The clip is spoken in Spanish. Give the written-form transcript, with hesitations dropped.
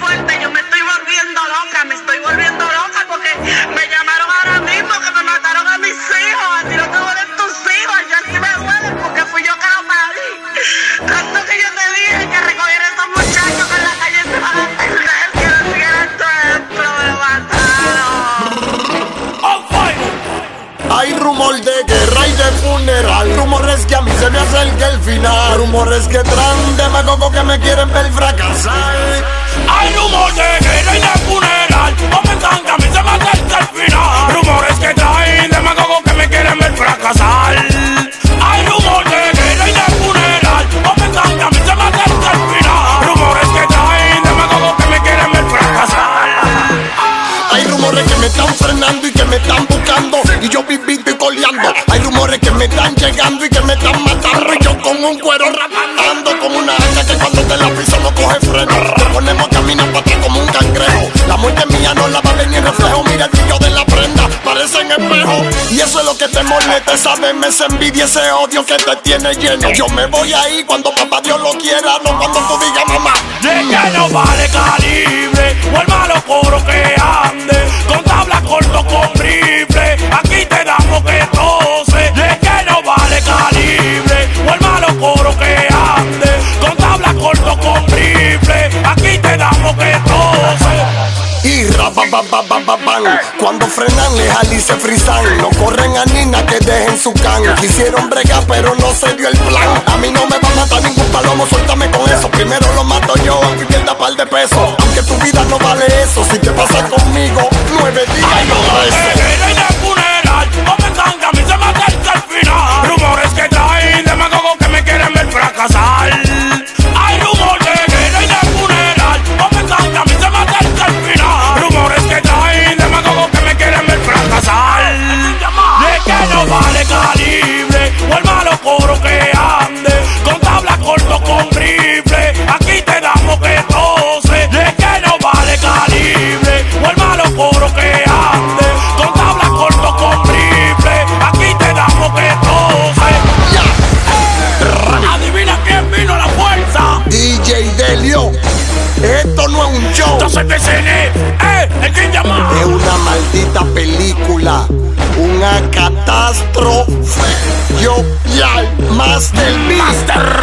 fuerte, yo me estoy volviendo loca, porque me llamaron ahora mismo que me mataron a mis hijos. A ti no te duelen tus hijos, yo sí me duelen porque fui yo que lo parí. Tanto que yo te dije que recogiera a esos muchachos que en la calle se van a perder, que no siguieran tu ejemplo, me mataron. Hay rumor de guerra y de funeral, rumores que a mí se me acerca el final, rumores que traen demagogos que me quieren ver fracasar. Hay rumor de guerra y de funeral, comentan que a mí se me acerca el final, rumores que traen demagogos que me quieren ver fracasar. Hay rumor de guerra y de funeral, comentan que a mí se me acerca el final, rumores que traen demagogos que me quieren ver fracasar. Hay rumores que me están frenando y que me están buscando, y yo vivito y coleando. Hay rumores que me están llegando y que me están matando, y yo con un cuero rapando como una hacha que cuando te la piso no coge freno. Te ponemos a caminar para atrás como un cangrejo. La muerte mía no la va a ver ni el reflejo. Mira el brillo de la prenda, parece en espejo. Y eso es lo que te molesta, esa vez esa envidia, ese odio que te tiene lleno. Yo me voy ahí cuando papá Dios lo quiera, no cuando tú digas mamá. De que no vale calibre, o el malo coro que ande, con tabla corto con rifle, aquí te damos que tose. De que no vale calibre, o el malo coro que ande, con tabla corto con rifle, aquí te damos que tose. Y rabababababan, cuando frenan legal y se frisan, no corren a Nina que dejen su can. Quisieron bregar pero no se dio el plan. A mí no me va a matar ningún palomo, suéltame con eso. Primero lo mato yo, aunque pierda par de pesos. Aunque tu vida no vale eso, si te pasa conmigo 9 días y no de guerra y de funeral, comentan que a mí se me acerca el final, rumores que traen demagogos que me quieren ver fracasar. Hay rumor de guerra y de funeral, comentan que a mí se me acerca el final, rumores que traen demagogos que me quieren ver fracasar. De que no vale calibre, o el malo coro que ande, con tabla corto con rifle, aquí te damos que tose. De que no vale calibre, o el malo coro que ande, con tabla corto con rifle, aquí te damos que tose. Adivina quién vino a la fuerza. DJ Delio, esto no es un show. Entonces te cené, el que llama. Es una maldita película, una catástrofe. Yo y al Master B.